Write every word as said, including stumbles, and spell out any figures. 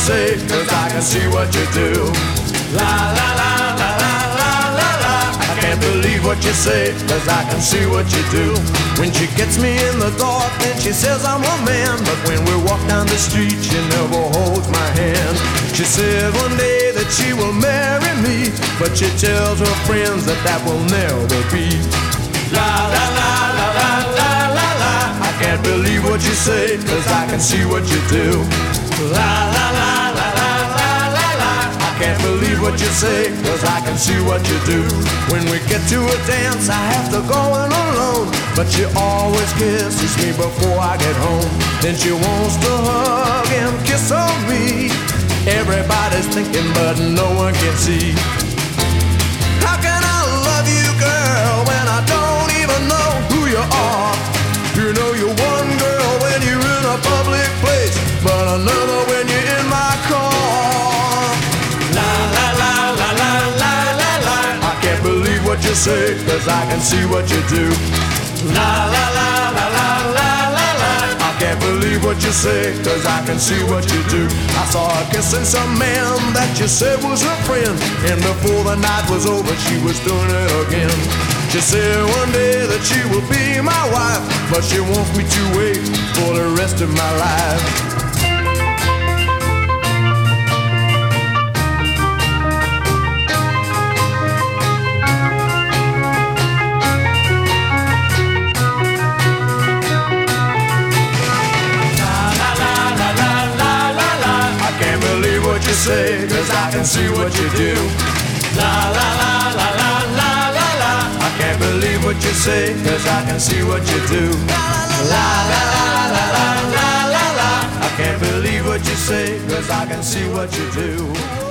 say, cause I can see what you do. La la la la la la la la. I can't believe what you say, cause I can see what you do. When she gets me in the door, then she says I'm a man. But when we walk down the street, she never holds my hand. She said one day that she will marry me, but she tells her friends that that will never be. La la la la la la la la. I can't believe what you say, cause I can see what you do. La la la la la la la la. I can't believe what you say, cause I can see what you do. When we get to a dance, I have to go in alone, but she always kisses me before I get home. Then she wants to hug and kiss on me. Everybody's thinking, but no one can see. How can I love you, girl, when I don't even know who you are? You know you're one girl when you're in a public place, but another when you're in my car. La la la la la la la la. I can't believe what you say, cause I can see what you do. La la la la la la la la. I can't believe what you say, cause I can see what you do. I saw her kissing some man that you said was her friend, and before the night was over, she was doing it again. She said one day that she will be my wife, but she wants me to wait for the rest of my life. Say, cause I can see what you do. La la la la la la la la. I can't believe what you say, cause I can see what you do. La la la la la la la la. I can't believe what you say, cause I can see what you do.